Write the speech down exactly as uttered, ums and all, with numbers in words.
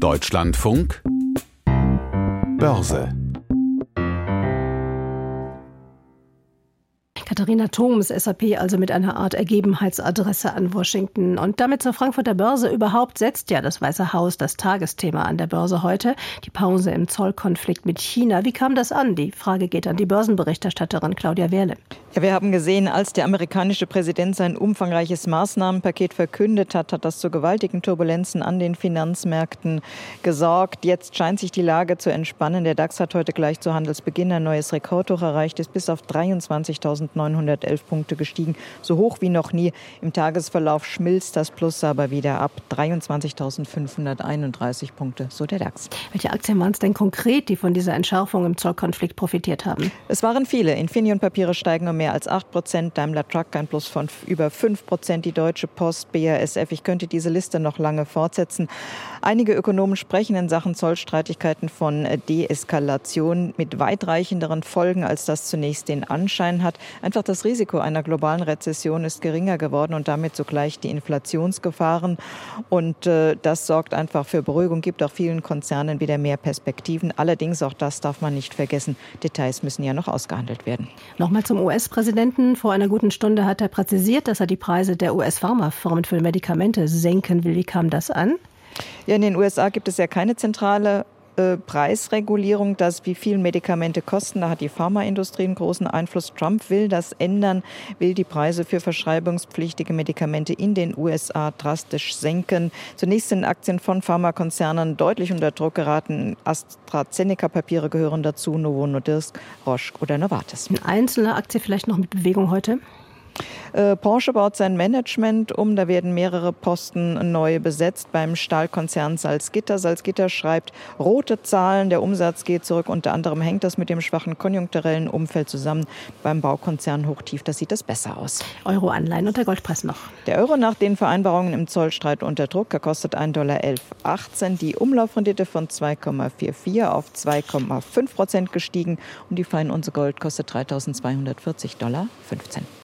Deutschlandfunk Börse. Katharina Thoms, S A P, also mit einer Art Ergebenheitsadresse an Washington. Und damit zur Frankfurter Börse. Überhaupt setzt ja das Weiße Haus das Tagesthema an der Börse heute. Die Pause im Zollkonflikt mit China. Wie kam das an? Die Frage geht an die Börsenberichterstatterin Claudia Wehrle. Ja, wir haben gesehen, als der amerikanische Präsident sein umfangreiches Maßnahmenpaket verkündet hat, hat das zu gewaltigen Turbulenzen an den Finanzmärkten gesorgt. Jetzt scheint sich die Lage zu entspannen. Der DAX hat heute gleich zu Handelsbeginn ein neues Rekordhoch erreicht, ist bis auf dreiundzwanzigtausendneunhundertelf Punkte gestiegen, so hoch wie noch nie. Im Tagesverlauf schmilzt das Plus aber wieder ab, dreiundzwanzigtausendfünfhunderteinunddreißig Punkte, so der DAX. Welche Aktien waren es denn konkret, die von dieser Entschärfung im Zollkonflikt profitiert haben? Es waren viele. Infineon-Papiere steigen um mehr als acht Prozent, Daimler Truck ein Plus von über fünf Prozent, die Deutsche Post, B A S F. Ich könnte diese Liste noch lange fortsetzen. Einige Ökonomen sprechen in Sachen Zollstreitigkeiten von Deeskalation mit weitreichenderen Folgen, als das zunächst den Anschein hat. Einfach das Risiko einer globalen Rezession ist geringer geworden und damit zugleich die Inflationsgefahren. Und äh, das sorgt einfach für Beruhigung, gibt auch vielen Konzernen wieder mehr Perspektiven. Allerdings, auch das darf man nicht vergessen, Details müssen ja noch ausgehandelt werden. Nochmal zum U S-Präsidenten. Vor einer guten Stunde hat er präzisiert, dass er die Preise der U S-Pharmafirmen für Medikamente senken will. Wie kam das an? Ja, in den U S A gibt es ja keine zentrale äh, Preisregulierung, das wie viel Medikamente kosten. Da hat die Pharmaindustrie einen großen Einfluss. Trump will das ändern, will die Preise für verschreibungspflichtige Medikamente in den U S A drastisch senken. Zunächst sind Aktien von Pharmakonzernen deutlich unter Druck geraten. AstraZeneca-Papiere gehören dazu, Novo Nordisk, Roche oder Novartis. Eine einzelne Aktie vielleicht noch mit Bewegung heute? Äh, Porsche baut sein Management um. Da werden mehrere Posten neu besetzt beim Stahlkonzern Salzgitter. Salzgitter schreibt rote Zahlen. Der Umsatz geht zurück. Unter anderem hängt das mit dem schwachen konjunkturellen Umfeld zusammen. Beim Baukonzern Hochtief, das sieht das besser aus. Euro-Anleihen und der Goldpreis noch. Der Euro nach den Vereinbarungen im Zollstreit unter Druck. Er kostet ein Dollar elf achtzehn. Die Umlaufrendite von zwei Komma vierundvierzig auf zwei Komma fünf Prozent gestiegen. Und die Feinunze Gold kostet dreitausendzweihundertvierzig Dollar fünfzehn.